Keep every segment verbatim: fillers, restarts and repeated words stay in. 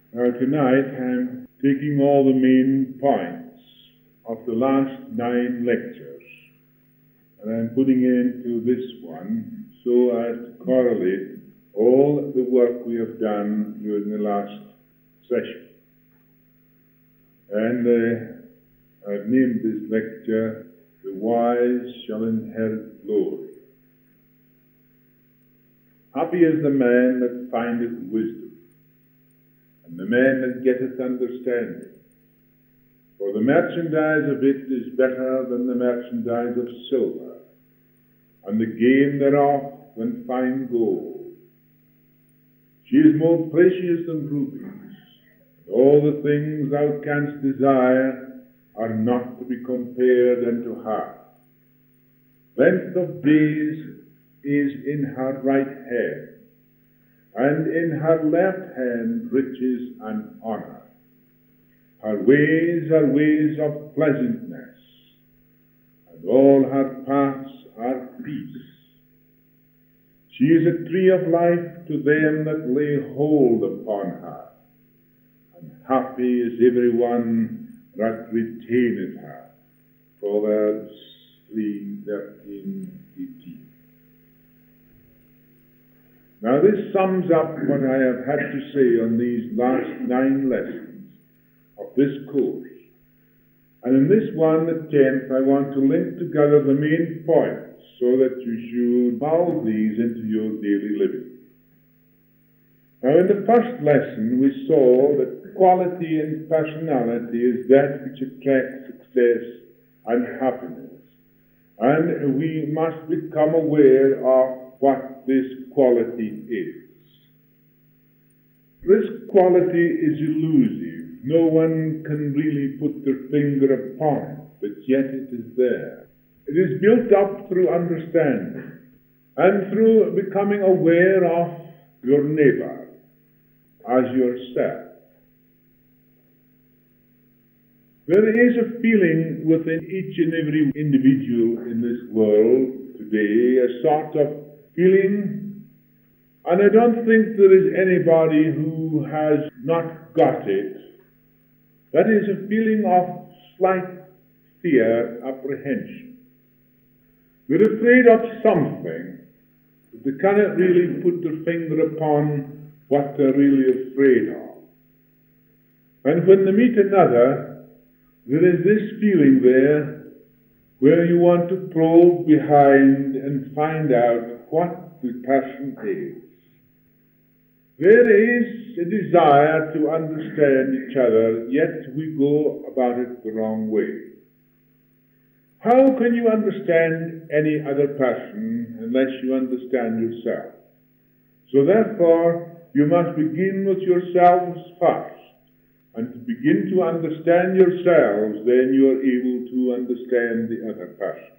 Now tonight I'm taking all the main points of the last nine lectures and I'm putting it into this one so as to correlate all the work we have done during the last session. And uh, I've named this lecture, The Wise Shall Inherit Glory. Happy is the man that findeth wisdom, and the man that getteth understanding. For the merchandise of it is better than the merchandise of silver, and the gain thereof than fine gold. She is more precious than rubies, and all the things thou canst desire are not to be compared unto her. Length of days is in her right hand, and in her left hand riches and honor. Her ways are ways of pleasantness, and all her paths are peace. She is a tree of life to them that lay hold upon her, and happy is every one that retaineth her. Proverbs three, thirteen, eighteen. Now this sums up what I have had to say on these last nine lessons of this course. And in this one, the tenth, I want to link together the main points so that you should mold these into your daily living. Now in the first lesson we saw that quality and personality is that which attracts success and happiness. And we must become aware of what this quality is. This quality is elusive. No one can really put their finger upon it, but yet it is there. It is built up through understanding and through becoming aware of your neighbor as yourself. There is a feeling within each and every individual in this world today, a sort of feeling, and I don't think there is anybody who has not got it. That is a feeling of slight fear, apprehension. They're afraid of something, but they cannot really put their finger upon what they're really afraid of. And when they meet another, there is this feeling there where you want to probe behind and find out what the person is. There is a desire to understand each other, yet we go about it the wrong way. How can you understand any other person unless you understand yourself? So therefore, you must begin with yourselves first. And to begin to understand yourselves, then you are able to understand the other person.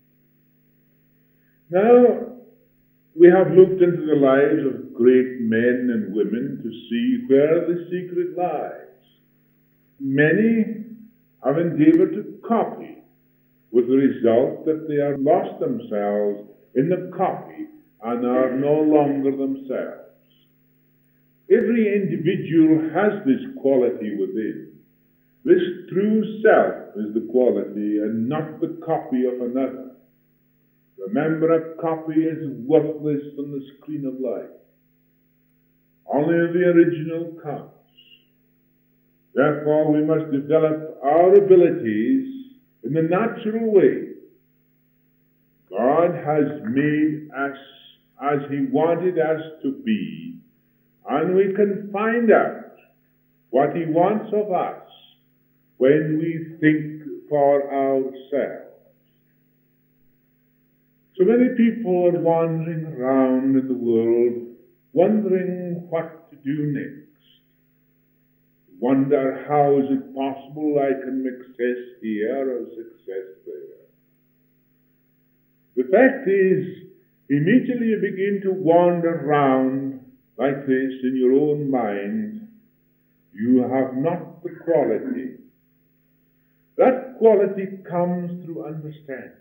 Now, we have looked into the lives of great men and women to see where the secret lies. Many have endeavored to copy, with the result that they have lost themselves in the copy and are no longer themselves. Every individual has this quality within. This true self is the quality and not the copy of another. Remember, a copy is worthless on the screen of life. Only the original counts. Therefore, we must develop our abilities in the natural way. God has made us as He wanted us to be, and we can find out what He wants of us when we think for ourselves. So many people are wandering around in the world, wondering what to do next. Wonder, how is it possible I can make success here or success there? The fact is, immediately you begin to wander around like this in your own mind, you have not the quality. That quality comes through understanding.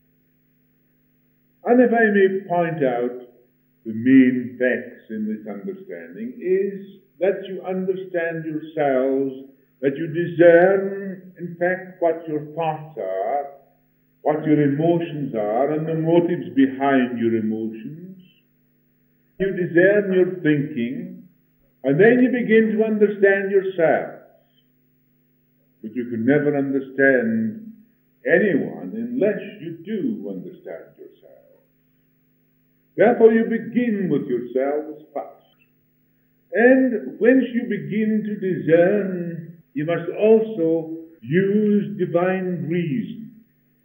And if I may point out the main facts in this understanding is that you understand yourselves, that you discern, in fact, what your thoughts are, what your emotions are, and the motives behind your emotions. You discern your thinking, and then you begin to understand yourselves. But you can never understand anyone unless you do understand yourself. Therefore, you begin with yourselves first. And once you begin to discern, you must also use divine reason.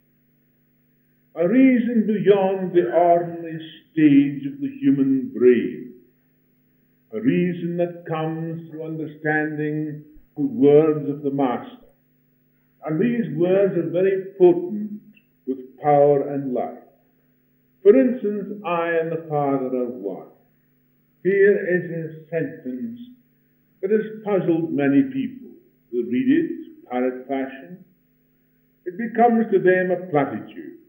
A reason beyond the ordinary stage of the human brain. A reason that comes through understanding the words of the Master. And these words are very potent with power and life. For instance, I and the Father are one. Here is a sentence that has puzzled many people. They read it, parrot fashion. It becomes to them a platitude.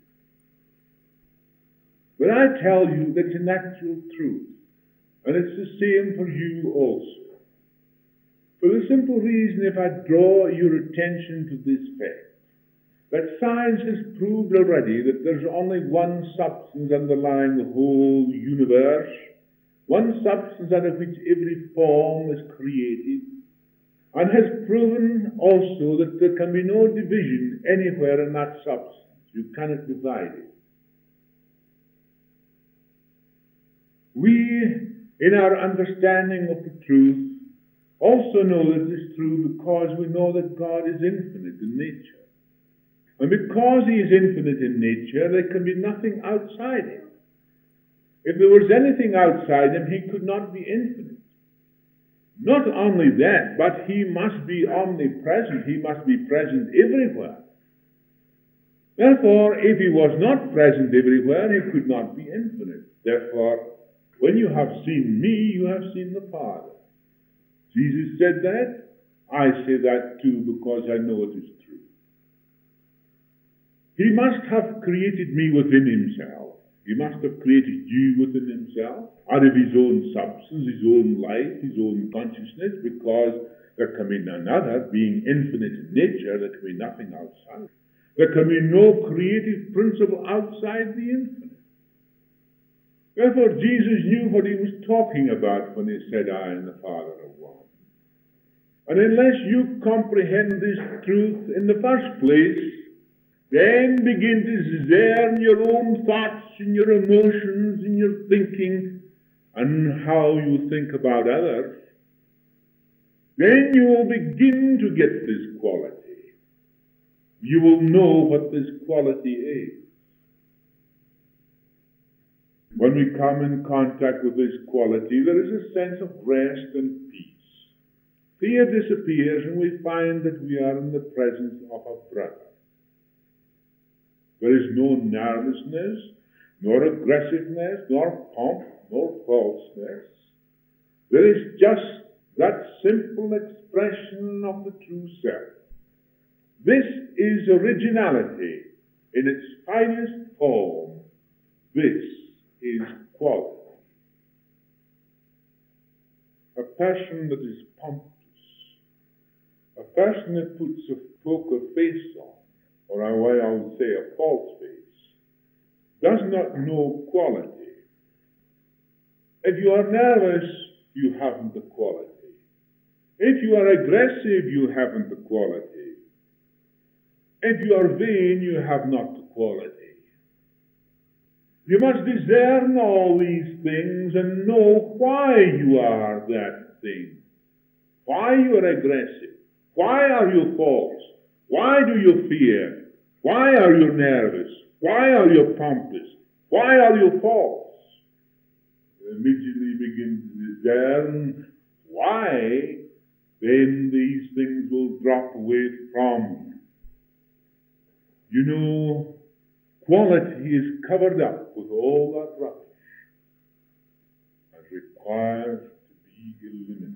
But I tell you that's an actual truth, and it's the same for you also. For the simple reason, if I draw your attention to this fact, that science has proved already that there's only one substance underlying the whole universe, one substance out of which every form is created, and has proven also that there can be no division anywhere in that substance. You cannot divide it. We, in our understanding of the truth, also know that it is true because we know that God is infinite in nature. And because He is infinite in nature, there can be nothing outside Him. If there was anything outside Him, He could not be infinite. Not only that, but He must be omnipresent. He must be present everywhere. Therefore, if He was not present everywhere, He could not be infinite. Therefore, when you have seen me, you have seen the Father. Jesus said that. I say that too because I know it is true. He must have created me within Himself. He must have created you within Himself, out of His own substance, His own life, His own consciousness, because there can be none other, being infinite in nature, there can be nothing outside. There can be no creative principle outside the infinite. Therefore, Jesus knew what He was talking about when He said, I and the Father are one. And unless you comprehend this truth in the first place, then begin to discern your own thoughts and your emotions and your thinking and how you think about others, then you will begin to get this quality. You will know what this quality is. When we come in contact with this quality, there is a sense of rest and peace. Fear disappears and we find that we are in the presence of a brother. There is no nervousness, nor aggressiveness, nor pomp, nor falseness. There is just that simple expression of the true self. This is originality in its finest form. This is quality. A person that is pompous, a person that puts a poker face on, or a way I would say a false face, does not know quality. If you are nervous, you haven't the quality. If you are aggressive, you haven't the quality. If you are vain, you have not the quality. You must discern all these things and know why you are that thing. Why you are aggressive. Why are you false? Why do you fear? Why are you nervous? Why are you pompous? Why are you false? You immediately begin to discern why, then these things will drop away from you. You know, quality is covered up with all that rubbish and requires to be eliminated.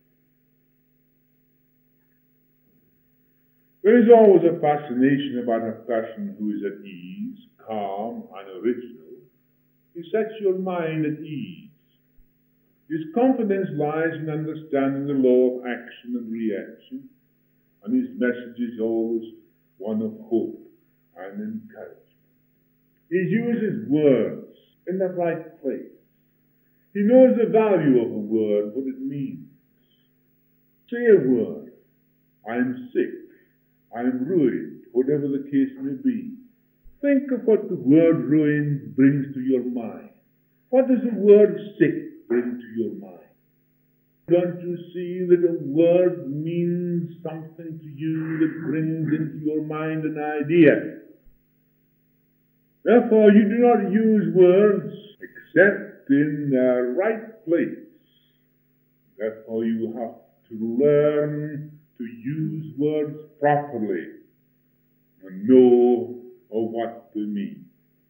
There is always a fascination about a person who is at ease, calm, and original. He sets your mind at ease. His confidence lies in understanding the law of action and reaction, and his message is always one of hope and encouragement. He uses words in the right place. He knows the value of a word, what it means. Say a word. I'm sick. I'm ruined, whatever the case may be. Think of what the word ruined brings to your mind. What does the word sick bring to your mind? Don't you see that a word means something to you that brings into your mind an idea? Therefore, you do not use words except in their right place. Therefore, you have to learn to use words properly and know of what they mean.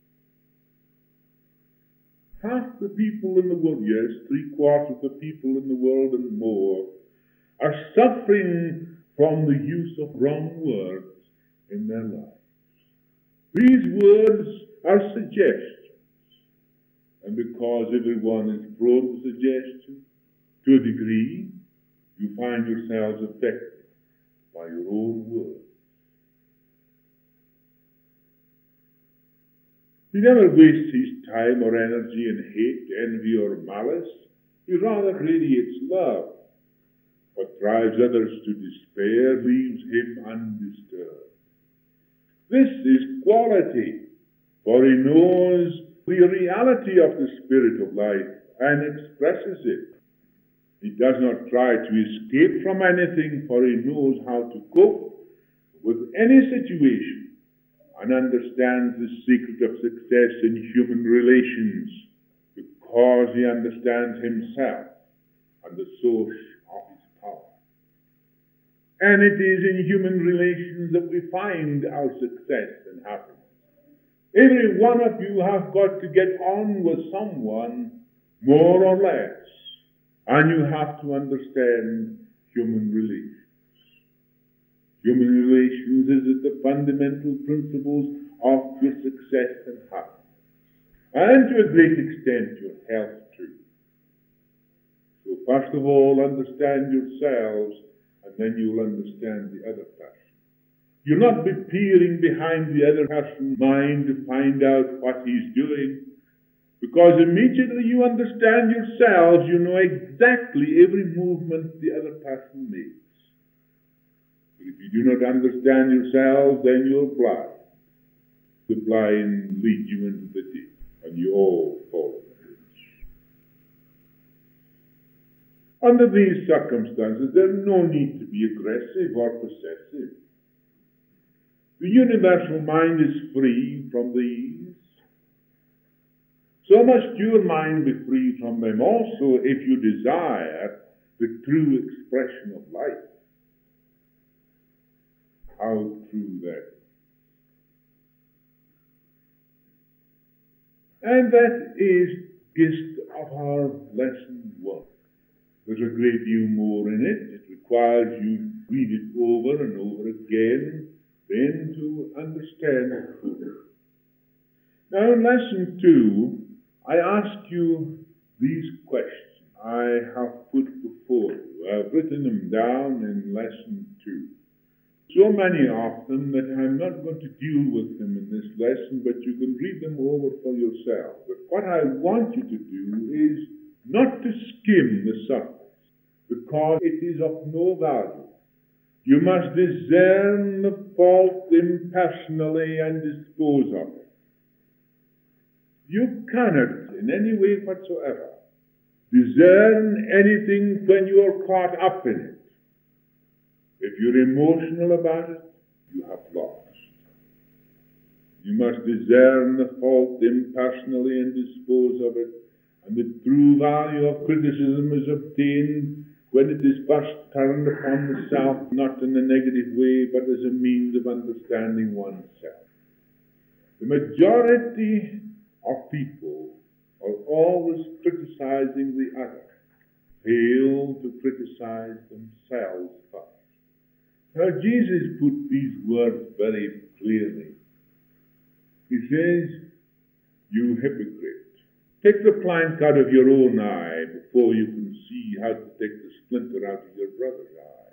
Half the people in the world, yes, three quarters of the people in the world and more, are suffering from the use of wrong words in their lives. These words are suggestions, and because everyone is prone to suggestion, to a degree, you find yourselves affected by your own words. He never wastes his time or energy in hate, envy, or malice. He rather radiates love. What drives others to despair leaves him undisturbed. This is quality, for he knows the reality of the spirit of life and expresses it. He does not try to escape from anything, for he knows how to cope with any situation and understands the secret of success in human relations because he understands himself and the source of his power. And it is in human relations that we find our success and happiness. Every one of you have got to get on with someone more or less, and you have to understand human relations. Human relations is at the fundamental principles of your success and happiness. And to a great extent, your health too. So first of all, understand yourselves, and then you'll understand the other person. You'll not be peering behind the other person's mind to find out what he's doing, because immediately you understand yourselves, you know exactly every movement the other person makes. If you do not understand yourselves, then you're blind. The blind lead you into the deep, and you all fall in the ditch. Under these circumstances, there's no need to be aggressive or possessive. The universal mind is free from these. So must your mind be free from them also if you desire the true expression of life. How true that is. And that is gist of our lesson one. There's a great deal more in it. It requires you to read it over and over again, then to understand it fully. Now in lesson two, I ask you these questions I have put before you. I've written them down in lesson two. So many of them that I'm not going to deal with them in this lesson, but you can read them over for yourself. But what I want you to do is not to skim the surface, because it is of no value. You must discern the fault impersonally and dispose of it. You cannot, in any way whatsoever, discern anything when you are caught up in it. If you're emotional about it, you have lost. You must discern the fault impersonally and dispose of it, and the true value of criticism is obtained when it is first turned upon the self, not in a negative way, but as a means of understanding oneself. The majority of people are always criticizing the other, fail to criticize themselves first. Now, Jesus put these words very clearly. He says, "You hypocrite, take the plank out of your own eye before you can see how to take the splinter out of your brother's eye.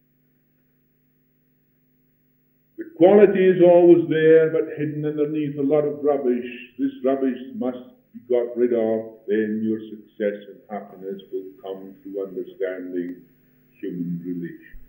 The quality is always there, but hidden underneath a lot of rubbish. This rubbish must be got rid of, then your success and happiness will come through understanding human relations.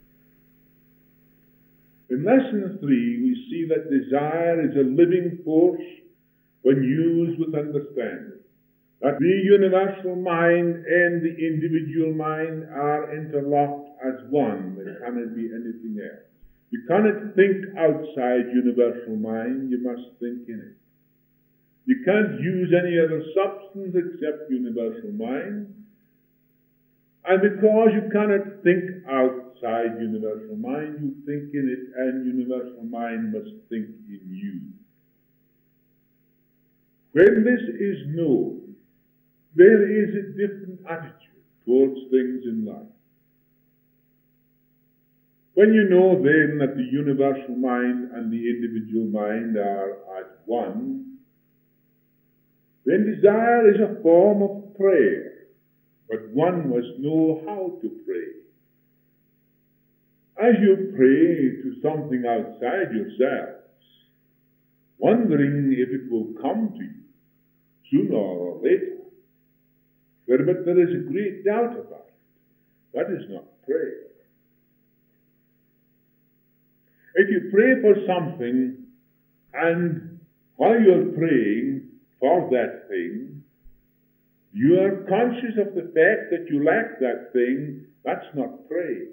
In lesson three, we see that desire is a living force when used with understanding. That the universal mind and the individual mind are interlocked as one. There cannot be anything else. You cannot think outside universal mind, you must think in it. You can't use any other substance except universal mind. And because you cannot think outside universal mind, you think in it, and universal mind must think in you. When this is known, there is a different attitude towards things in life. When you know then that the universal mind and the individual mind are as one, then desire is a form of prayer, but one must know how to pray. As you pray to something outside yourselves, wondering if it will come to you sooner or later, but there is a great doubt about it. That is not prayer. If you pray for something, and while you're praying for that thing, you are conscious of the fact that you lack that thing, that's not praying.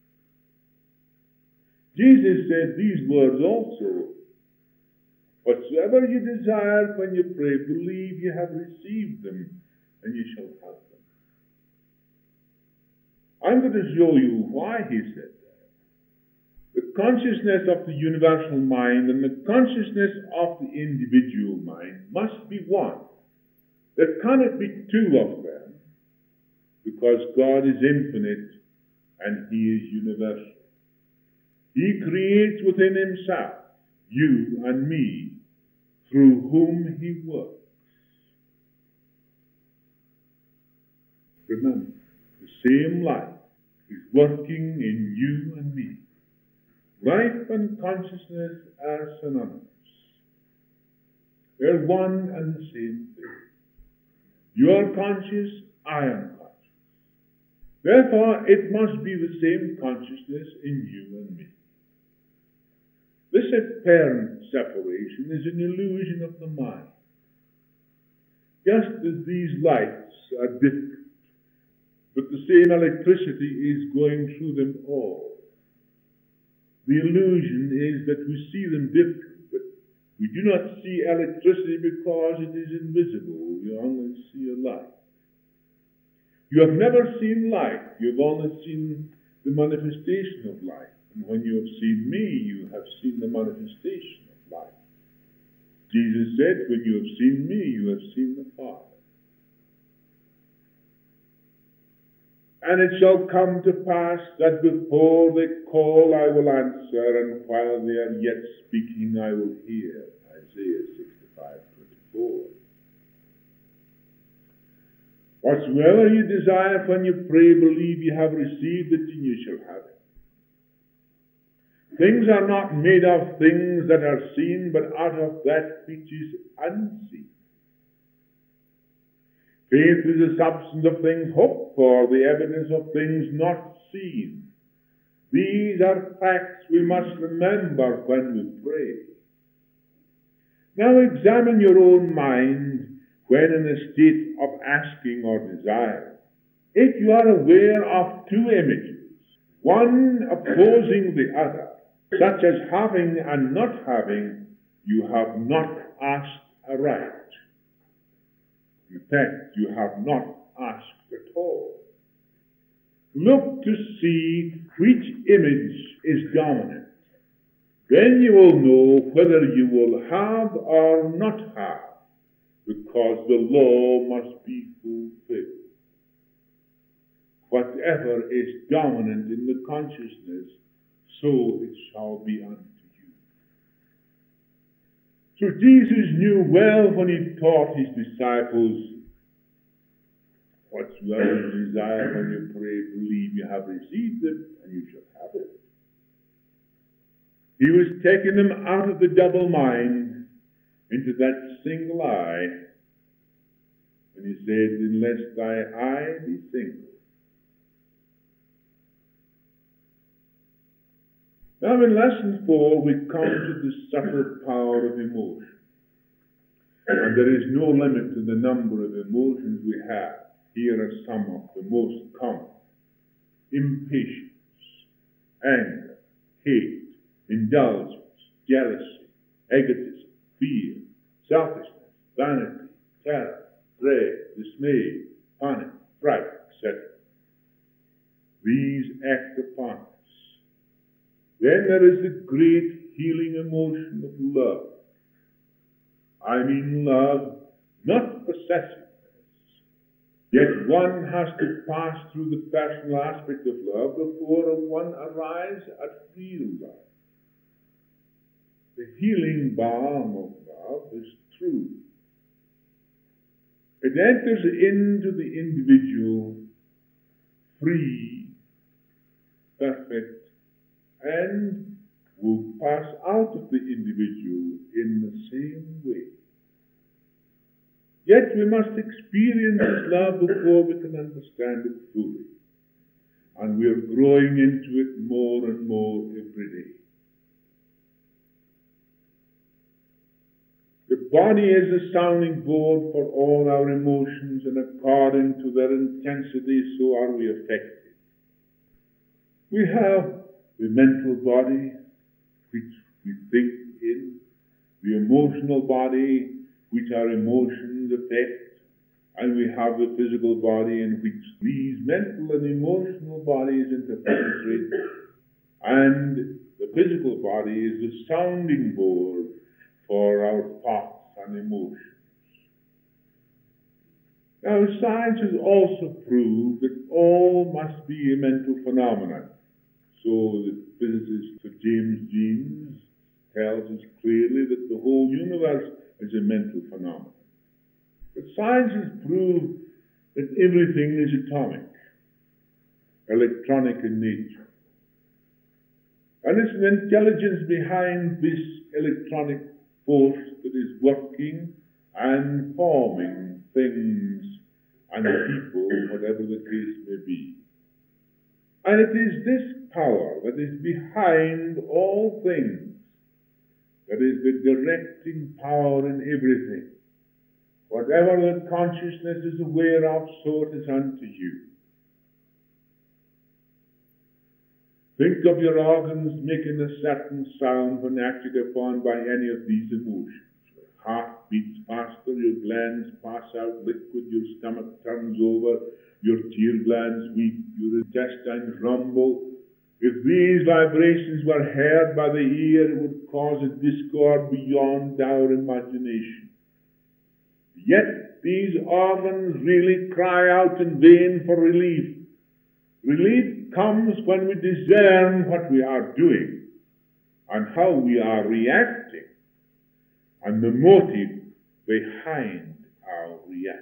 Jesus said these words also, "Whatsoever you desire when you pray, believe you have received them, and you shall have them." I'm going to show you why he said that. The consciousness of the universal mind and the consciousness of the individual mind must be one. There cannot be two of them, because God is infinite and he is universal. He creates within himself you and me, through whom he works. Remember, the same life is working in you and me. Life and consciousness are synonymous. They're one and the same thing. You are conscious, I am conscious. Therefore, it must be the same consciousness in you and me. This apparent separation is an illusion of the mind. Just as these lights are different, but the same electricity is going through them all. The illusion is that we see them different, but we do not see electricity because it is invisible. We only see a light. You have never seen light. You have only seen the manifestation of light. And when you have seen me, you have seen the manifestation of light. Jesus said, "When you have seen me, you have seen the Father." And it shall come to pass that before they call, I will answer, and while they are yet speaking, I will hear. Isaiah sixty-five twenty-four. Whatsoever you desire when you pray, believe you have received it, and you shall have it. Things are not made of things that are seen, but out of that which is unseen. Faith is the substance of things hoped for, the evidence of things not seen. These are facts we must remember when we pray. Now examine your own mind when in a state of asking or desiring. If you are aware of two images, one opposing the other, such as having and not having, you have not asked aright. In fact, you have not asked at all. Look to see which image is dominant. Then you will know whether you will have or not have, because the law must be fulfilled. Whatever is dominant in the consciousness, so it shall be unto you. So Jesus knew well when he taught his disciples Whatsoever you desire when you pray, believe you have received it, and you shall have it. He was taking them out of the double mind into that single eye, and he said, unless thy eye be single. Now in lesson four we come to the subtle power of emotion. And there is no limit to the number of emotions we have. Here are some of the most common: impatience, anger, hate, indulgence, jealousy, egotism, fear, selfishness, vanity, terror, dread, dismay, panic, fright, et cetera. These act upon us. Then there is the great healing emotion of love. I mean love, not possessiveness. Yet one has to pass through the personal aspect of love before one arrives at real love. The healing balm of love is true. It enters into the individual free, perfect, and will pass out of the individual in the same way. Yet we must experience this love before we can understand it fully. And we are growing into it more and more every day. The body is a sounding board for all our emotions, and according to their intensity, so are we affected. We have the mental body, which we think in, the emotional body, which our emotions affect, and we have the physical body in which these mental and emotional bodies interpenetrate, and the physical body is the sounding board for our thoughts and emotions. Now, science has also proved that all must be a mental phenomenon. So the physicist Sir James Jeans tells us clearly that the whole universe is a mental phenomenon. But science has proved that everything is atomic, electronic in nature. And it's an intelligence behind this electronic force that is working and forming things and people, whatever the case may be. And it is this power that is behind all things, that is the directing power in everything. Whatever the consciousness is aware of, so it is unto you. Think of your organs making a certain sound when acted upon by any of these emotions. Your heart beats faster, your glands pass out liquid, your stomach turns over, your tear glands weep, your intestines rumble. If these vibrations were heard by the ear, it would cause a discord beyond our imagination. Yet these organs really cry out in vain for relief. Relief comes when we discern what we are doing and how we are reacting and the motive behind our reactions.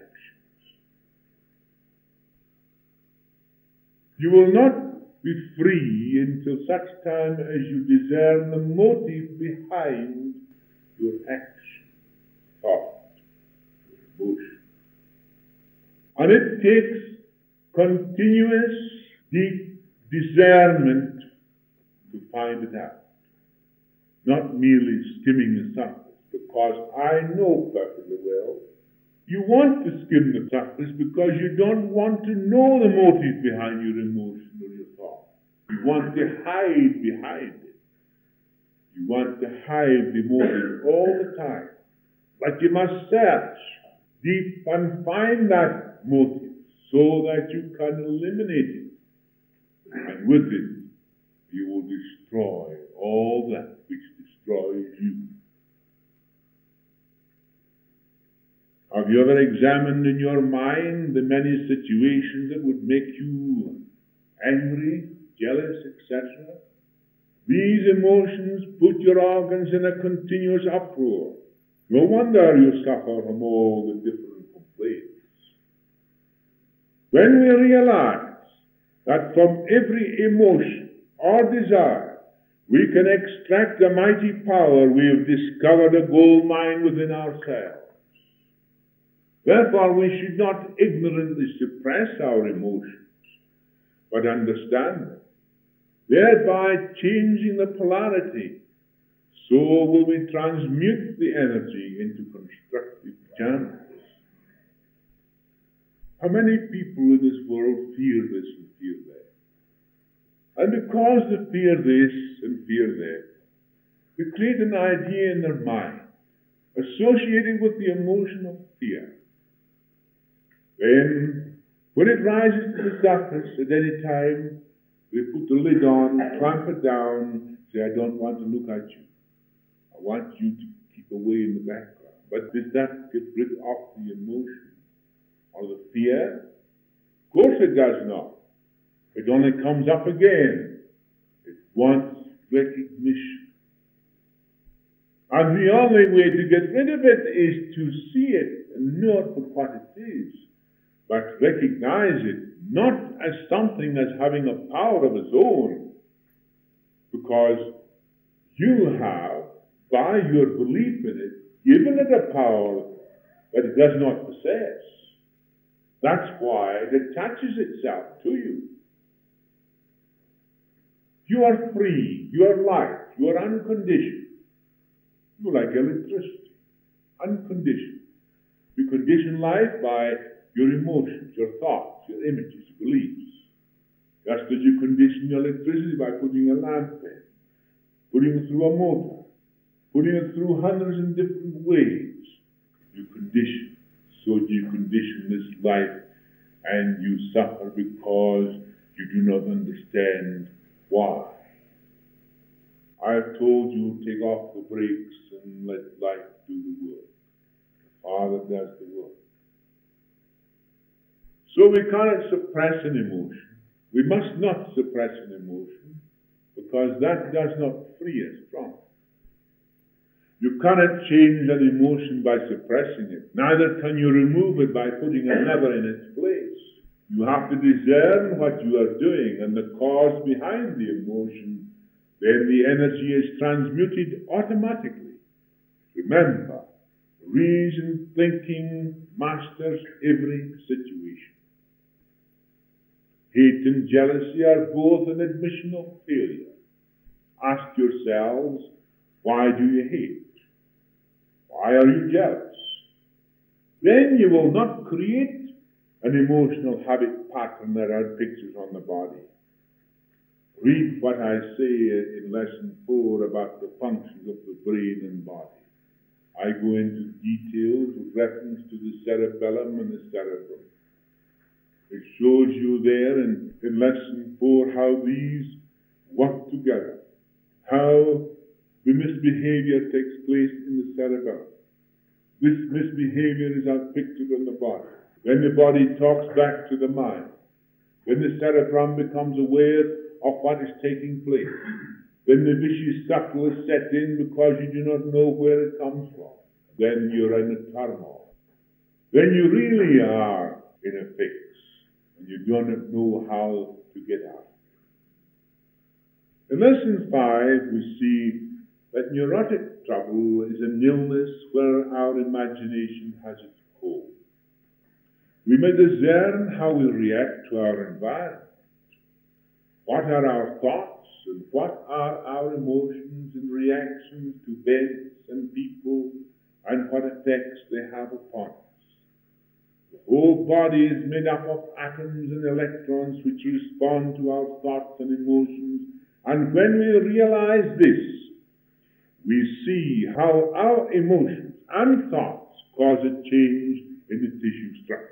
You will not be free until such time as you discern the motive behind your action, thought, your emotion. And it takes continuous, deep discernment to find it out. Not merely skimming the surface, because I know perfectly well you want to skim the surface because you don't want to know the motive behind your emotion or your thought. You want to hide behind it. You want to hide the motive all the time. But you must search deep and find that motive so that you can eliminate it. And with it, you will destroy all that which destroys you. Have you ever examined in your mind the many situations that would make you angry, jealous, et cetera? These emotions put your organs in a continuous uproar. No wonder you suffer from all the different complaints. When we realize that from every emotion or desire we can extract a mighty power, we have discovered a gold mine within ourselves. Therefore, we should not ignorantly suppress our emotions, but understand them, thereby changing the polarity. So will we transmute the energy into constructive channels. How many people in this world fear this and fear that? And because they fear this and fear that, they create an idea in their mind associated with the emotion of fear. Then, when it rises to the surface at any time, they put the lid on, clamp it down, say, I don't want to look at you. I want you to keep away in the background. But does that get rid of the emotion or the fear? Of course it does not. It only comes up again. It wants recognition. And the only way to get rid of it is to see it and know it for what it is, but recognize it not as something that's having a power of its own, because you have, by your belief in it, given it a power that it does not possess. That's why it attaches itself to you. You are free, you are light, you are unconditioned. You are like electricity, unconditioned. You condition life by your emotions, your thoughts, your images, your beliefs. Just as you condition your electricity by putting a lamp in, putting it through a motor, putting it through hundreds of different ways. You condition. So you condition this life, and you suffer because you do not understand why. I've told you, take off the brakes and let life do the work. The Father does the work. So we cannot suppress an emotion. We must not suppress an emotion, because that does not free us from it. You cannot change an emotion by suppressing it. Neither can you remove it by putting another in its place. You have to discern what you are doing and the cause behind the emotion. Then the energy is transmuted automatically. Remember, reason thinking masters every situation. Hate and jealousy are both an admission of failure. Ask yourselves, why do you hate? Why are you jealous? Then you will not create an emotional habit pattern that are pictures on the body. Read what I say in lesson four about the functions of the brain and body. I go into details with reference to the cerebellum and the cerebrum. It shows you there in, in lesson four how these work together, how the misbehavior takes place in the cerebellum. This misbehavior is pictured on the body. Then the body talks back to the mind. Then the cerebrum becomes aware of what is taking place. Then the vicious circle is set in because you do not know where it comes from. Then you're in a turmoil. Then you really are in a fix, and you do not know how to get out. In lesson five, we see that neurotic trouble is an illness where our imagination has its hold. We may discern how we react to our environment. What are our thoughts and what are our emotions and reactions to events and people, and what effects they have upon us. The whole body is made up of atoms and electrons which respond to our thoughts and emotions, and when we realize this, we see how our emotions and thoughts cause a change in the tissue structure.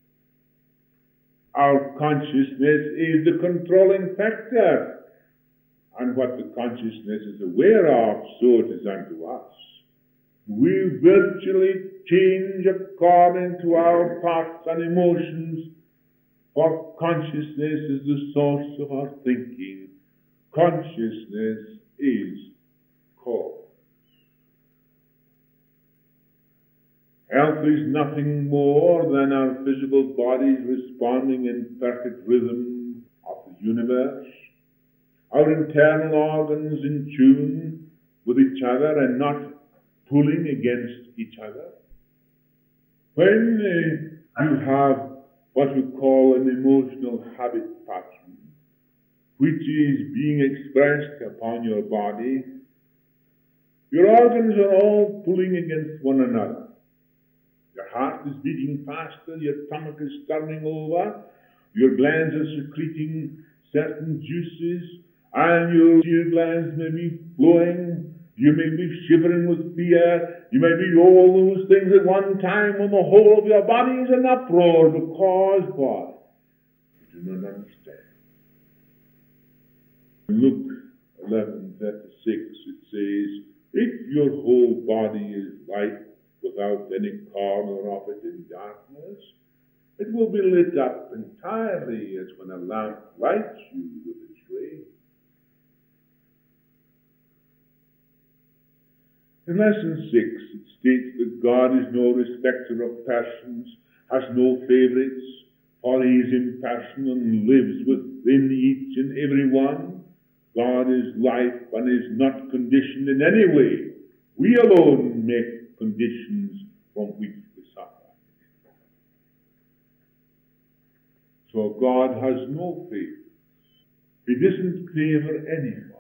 Our consciousness is the controlling factor, and what the consciousness is aware of, so it is unto us. We virtually change according to our thoughts and emotions, for consciousness is the source of our thinking. Consciousness is cause. Health is nothing more than our physical bodies responding in perfect rhythm of the universe, our internal organs in tune with each other and not pulling against each other. When uh, you have what we call an emotional habit pattern, which is being expressed upon your body, your organs are all pulling against one another. Your heart is beating faster, your stomach is turning over, your glands are secreting certain juices, and your tear glands may be flowing, you may be shivering with fear, you may be all those things at one time when the whole of your body is in uproar because why? You do not understand. In Luke eleven thirty-six it says, if your whole body is light without any corner of it in darkness, it will be lit up entirely as when a lamp lights you with its ray. In lesson six, it states that God is no respecter of persons, has no favorites, for he is impersonal and lives within each and every one. God is life and is not conditioned in any way. We alone make conditions from which we suffer. So God has no favorites. He doesn't favor anyone.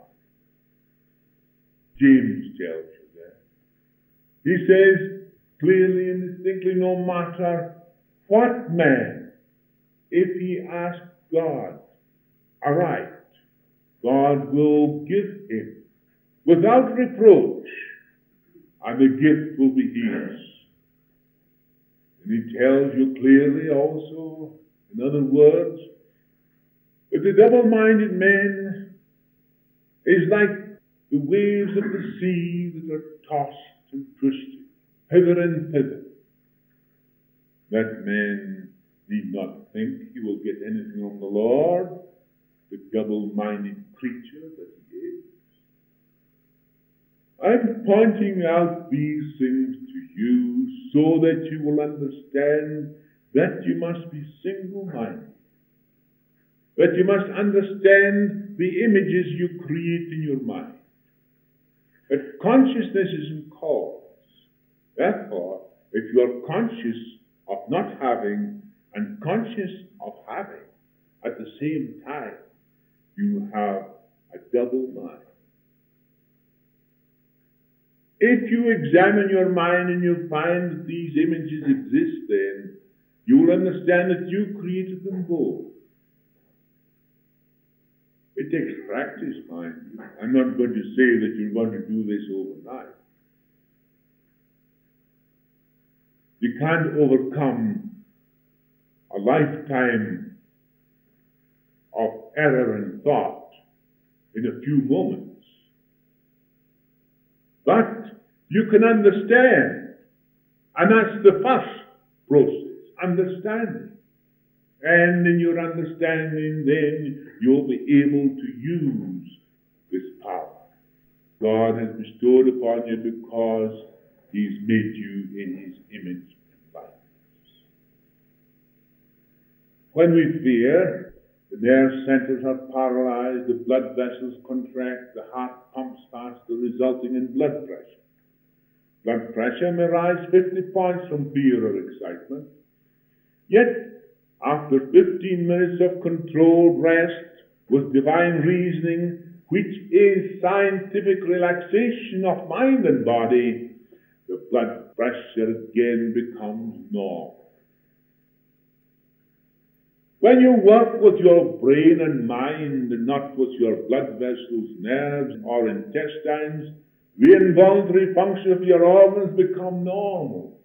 James tells you that. He says clearly and distinctly, no matter what man, if he asks God aright, God will give him without reproach, and the gift will be his. And he tells you clearly also, in other words, that the double-minded man is like the waves of the sea that are tossed and twisted hither and thither. That man need not think he will get anything from the Lord, the double-minded creature that he is. I'm pointing out these things to you so that you will understand that you must be single-minded, that you must understand the images you create in your mind, that consciousness is in cause. Therefore, if you are conscious of not having and conscious of having at the same time, you have a double mind. If you examine your mind and you find that these images exist, then you will understand that you created them both. It takes practice, mind you. I'm not going to say that you're going to do this overnight. You can't overcome a lifetime of error in thought in a few moments. But you can understand, and that's the first process, understanding. And in your understanding, then you'll be able to use this power God has bestowed upon you because he's made you in his image and likeness. When we fear, the nerve centers are paralyzed, the blood vessels contract, the heart pumps faster, resulting in blood pressure. Blood pressure may rise fifty points from fear or excitement. Yet, after fifteen minutes of controlled rest with divine reasoning, which is scientific relaxation of mind and body, the blood pressure again becomes normal. When you work with your brain and mind and not with your blood vessels, nerves, or intestines, the involuntary function of your organs become normal.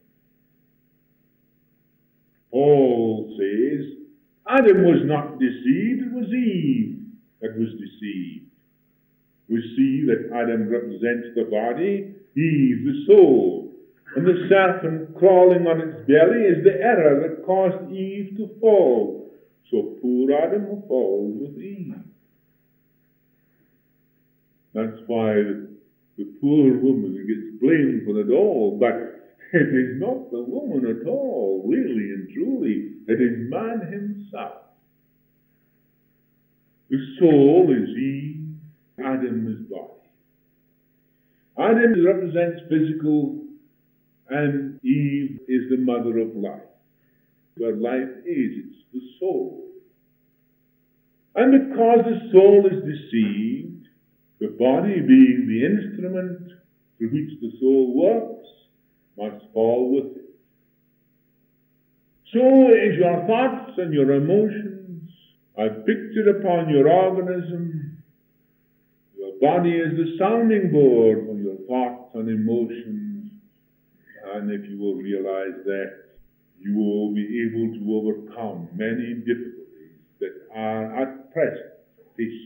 Paul says, Adam was not deceived, it was Eve that was deceived. We see that Adam represents the body, Eve the soul, and the serpent crawling on its belly is the error that caused Eve to fall. So poor Adam falls with Eve. That's why the, the poor woman gets blamed for it all, but It is not the woman at all, really and truly. It is man himself. The soul is Eve, Adam is body. Adam represents physical, and Eve is the mother of life. Where life is, it's the soul. And because the soul is deceived, the body, being the instrument through which the soul works, must fall with it. So is your thoughts and your emotions are pictured upon your organism. Your body is the sounding board for your thoughts and emotions. And if you will realize that, you will be able to overcome many difficulties that are at present facing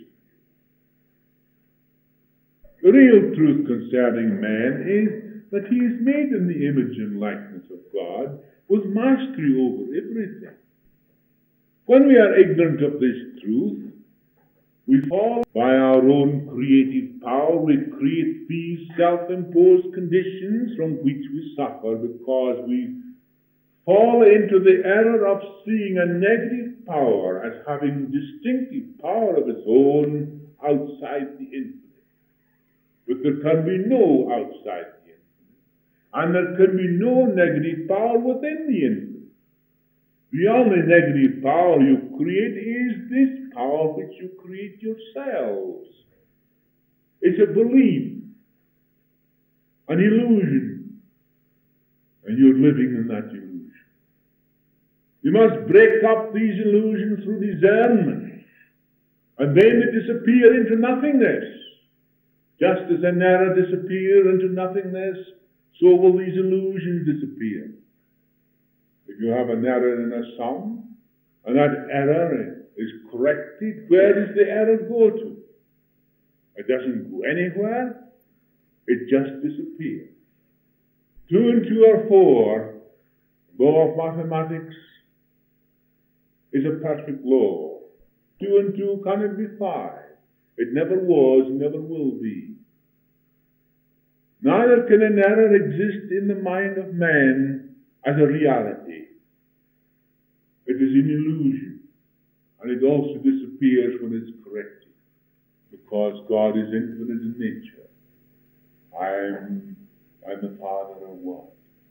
you. The real truth concerning man is that he is made in the image and likeness of God, with mastery over everything. When we are ignorant of this truth, we fall by our own creative power. We create these self-imposed conditions from which we suffer because we fall into the error of seeing a negative power as having distinctive power of its own outside the infinite. But there can be no outside the infinite, and there can be no negative power within the infinite. The only negative power you create is this power which you create yourselves. It's a belief, an illusion, and you're living in that illusion. You must break up these illusions through discernment, and then they disappear into nothingness. Just as an error disappears into nothingness, so will these illusions disappear. If you have an error in a sum, and that error is corrected, where does the error go to? It doesn't go anywhere. It just disappears. Two and two are four. Law of mathematics is a perfect law. Two and two cannot be five. It never was, never will be. Neither can an error exist in the mind of man as a reality. It is an illusion, and it also disappears when it's corrected, because God is infinite in nature. I am, I am the Father of one.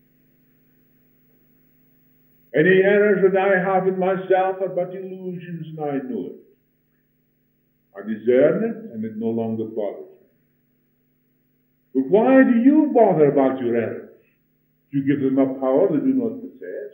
Any errors that I have in myself are but illusions, and I know it. I discern it, and it no longer bothers me. But why do you bother about your errors? You give them a power they do not possess.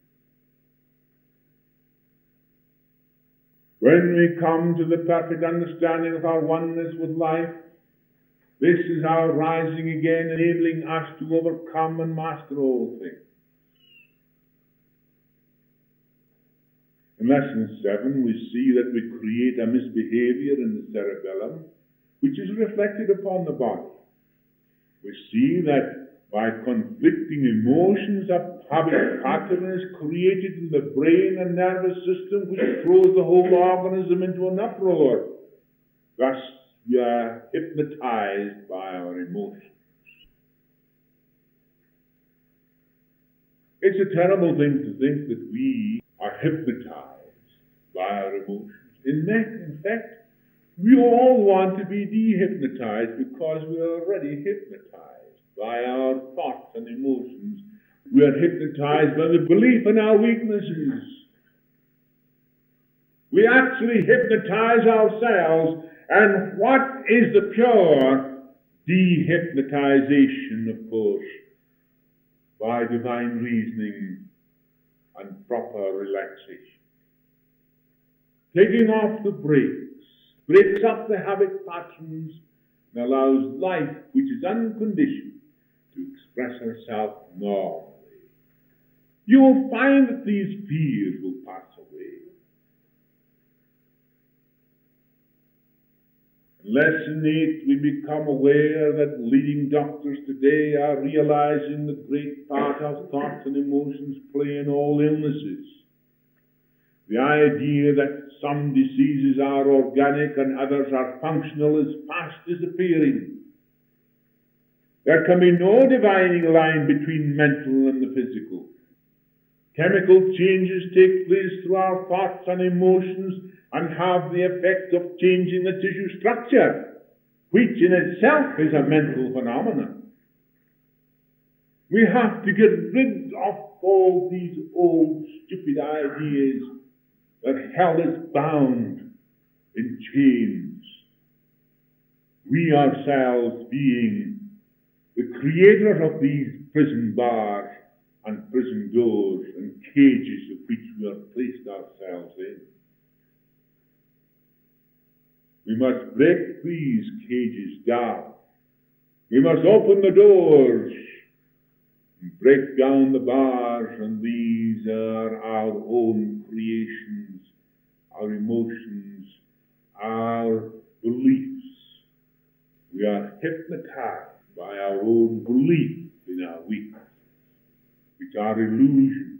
When we come to the perfect understanding of our oneness with life, this is our rising again, enabling us to overcome and master all things. In lesson seven, we see that we create a misbehavior in the cerebellum, which is reflected upon the body. We see that by conflicting emotions, a habit pattern is created in the brain and nervous system, which throws the whole organism into an uproar. Thus, we are hypnotized by our emotions. It's a terrible thing to think that we are hypnotized by our emotions. In fact, we all want to be dehypnotized because we are already hypnotized by our thoughts and emotions. We are hypnotized by the belief in our weaknesses. We actually hypnotize ourselves. And what is the pure dehypnotization, of course? By divine reasoning and proper relaxation. Taking off the brakes, breaks up the habit patterns, and allows life, which is unconditioned, to express herself normally. You will find that these fears will pass away. In lesson eight, we become aware that leading doctors today are realizing the great part our thoughts and emotions play in all illnesses. The idea that some diseases are organic and others are functional is fast disappearing. There can be no dividing line between mental and the physical. Chemical changes take place through our thoughts and emotions and have the effect of changing the tissue structure, which in itself is a mental phenomenon. We have to get rid of all these old stupid ideas that hell is bound in chains. We ourselves being the creator of these prison bars and prison doors and cages of which we have placed ourselves in. We must break these cages down. We must open the doors and break down the bars, and these are our own creations, our emotions, our beliefs. We are hypnotized by our own belief in our weakness, which are illusions.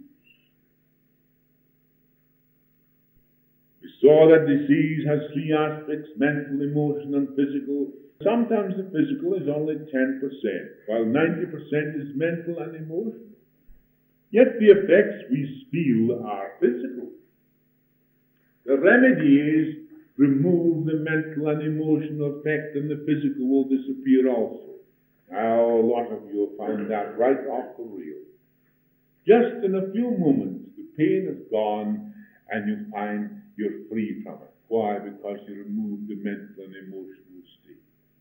We saw that disease has three aspects: mental, emotional, and physical. Sometimes the physical is only ten percent, while ninety percent is mental and emotional. Yet the effects we feel are physical. The remedy is remove the mental and emotional effect, and the physical will disappear also. Now, a lot of you have found that right off the reel. Just in a few moments, the pain is gone, and you find you're free from it. Why? Because you removed the mental and emotional state.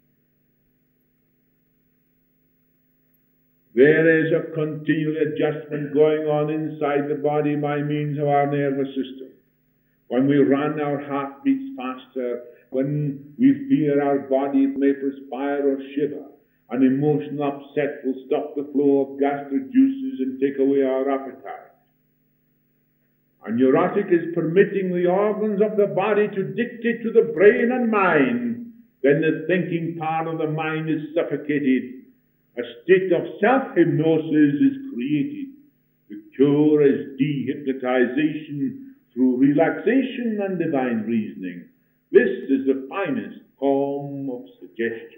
There is a continual adjustment going on inside the body by means of our nervous system. When we run, our heart beats faster. When we fear, our body may perspire or shiver. An emotional upset will stop the flow of gastric juices and take away our appetite. A neurotic is permitting the organs of the body to dictate to the brain and mind. Then the thinking part of the mind is suffocated. A state of self-hypnosis is created. The cure is dehypnotization through relaxation and divine reasoning. This is the finest form of suggestion.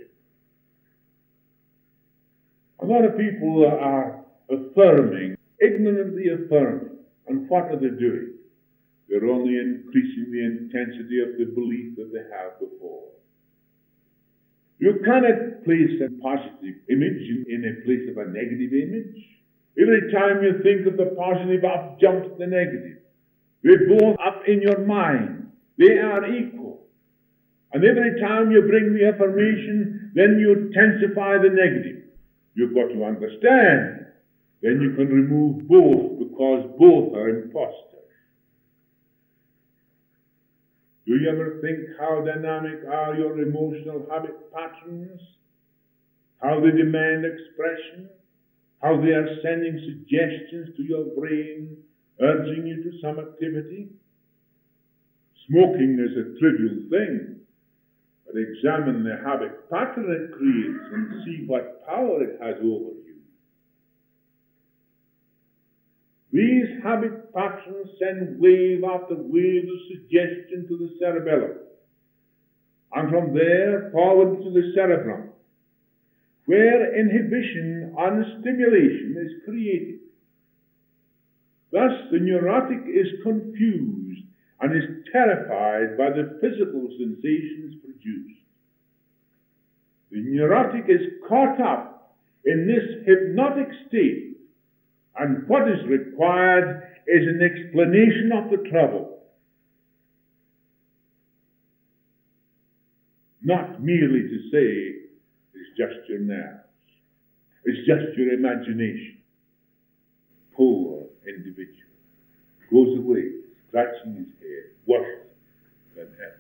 A lot of people are affirming, ignorantly affirming. And what are they doing? They're only increasing the intensity of the belief that they have before. You cannot place a positive image in, in a place of a negative image. Every time you think of the positive, up jumps the negative. They're both up in your mind. They are equal. And every time you bring the affirmation, then you intensify the negative. You've got to understand. Then you can remove both, because both are imposters. Do you ever think how dynamic are your emotional habit patterns? How they demand expression? How they are sending suggestions to your brain, urging you to some activity? Smoking is a trivial thing, but examine the habit pattern it creates and see what power it has over you. These habit patterns send wave after wave of suggestion to the cerebellum, and from there forward to the cerebrum, where inhibition and stimulation is created. Thus, the neurotic is confused and is terrified by the physical sensations produced. The neurotic is caught up in this hypnotic state, and what is required is an explanation of the trouble, not merely to say, it's just your nerves, it's just your imagination. Poor individual goes away scratching his head, worse than ever.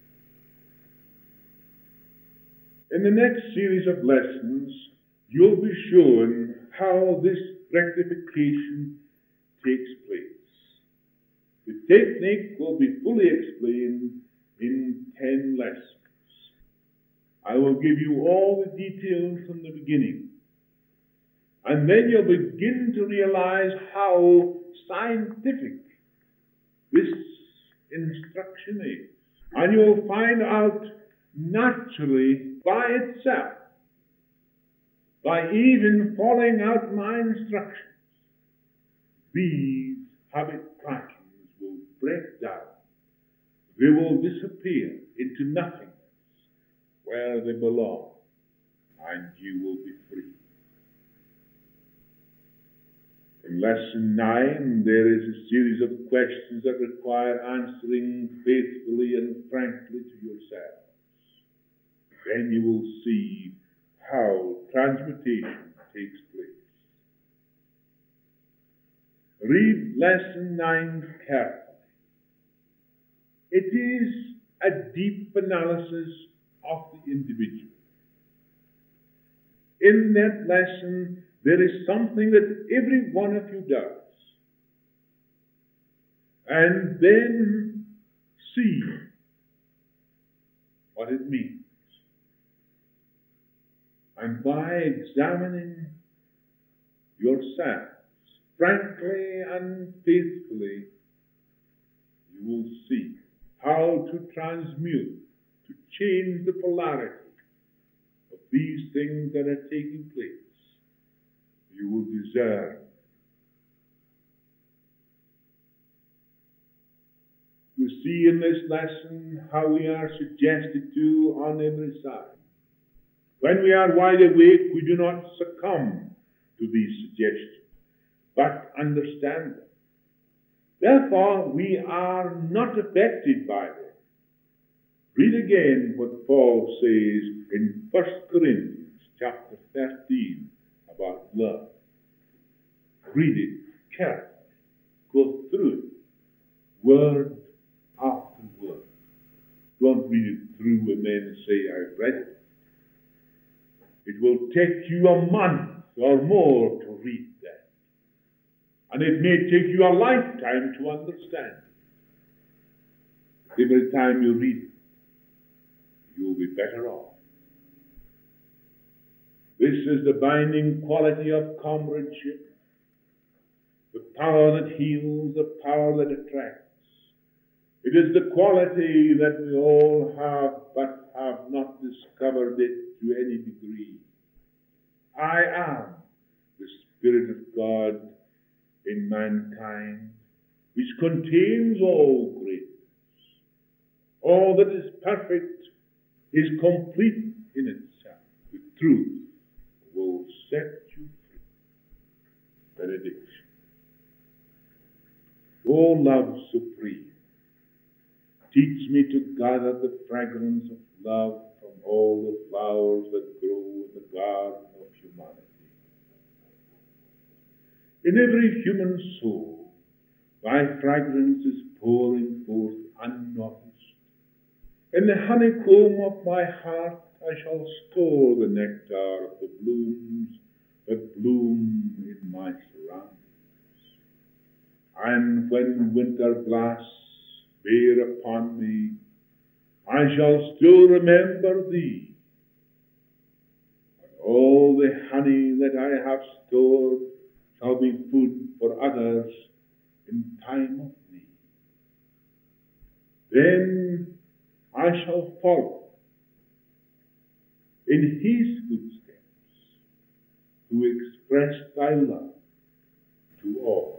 In the next series of lessons, you'll be shown how this rectification takes place. The technique will be fully explained in ten lessons. I will give you all the details from the beginning, and then you'll begin to realize how scientific this instruction is. And you'll find out naturally by itself by even following out my instructions, these habit trackings will break down. They will disappear into nothingness where they belong, and you will be free. In lesson nine, there is a series of questions that require answering faithfully and frankly to yourselves. Then you will see how transmutation takes place. Read lesson nine carefully. It is a deep analysis of the individual. In that lesson, there is something that every one of you does. And then see what it means. And by examining yourselves frankly and faithfully, you will see how to transmute, to change the polarity of these things that are taking place. You will discern. We see in this lesson how we are suggested to on every side. When we are wide awake, we do not succumb to these suggestions, but understand them. Therefore, we are not affected by them. Read again what Paul says in First Corinthians chapter thirteen about love. Read it carefully. Go through it, word after word. Don't read it through and then say, I've read it. It will take you a month or more to read that. And it may take you a lifetime to understand it. Every time you read it, you will be better off. This is the binding quality of comradeship, the power that heals, the power that attracts. It is the quality that we all have, but have not discovered it to any degree. I am the Spirit of God in mankind, which contains all greatness. All that is perfect is complete in itself. The truth will set you free. Benediction. O love supreme, teach me to gather the fragrance of love from all the flowers that grow in the garden of humanity. In every human soul, thy fragrance is pouring forth unnoticed. In the honeycomb of my heart, I shall store the nectar of the blooms that bloom in my surroundings. And when winter blasts bear upon me, I shall still remember thee. And all the honey that I have stored shall be food for others in time of need. Then I shall follow in his footsteps, who expressed thy love to all.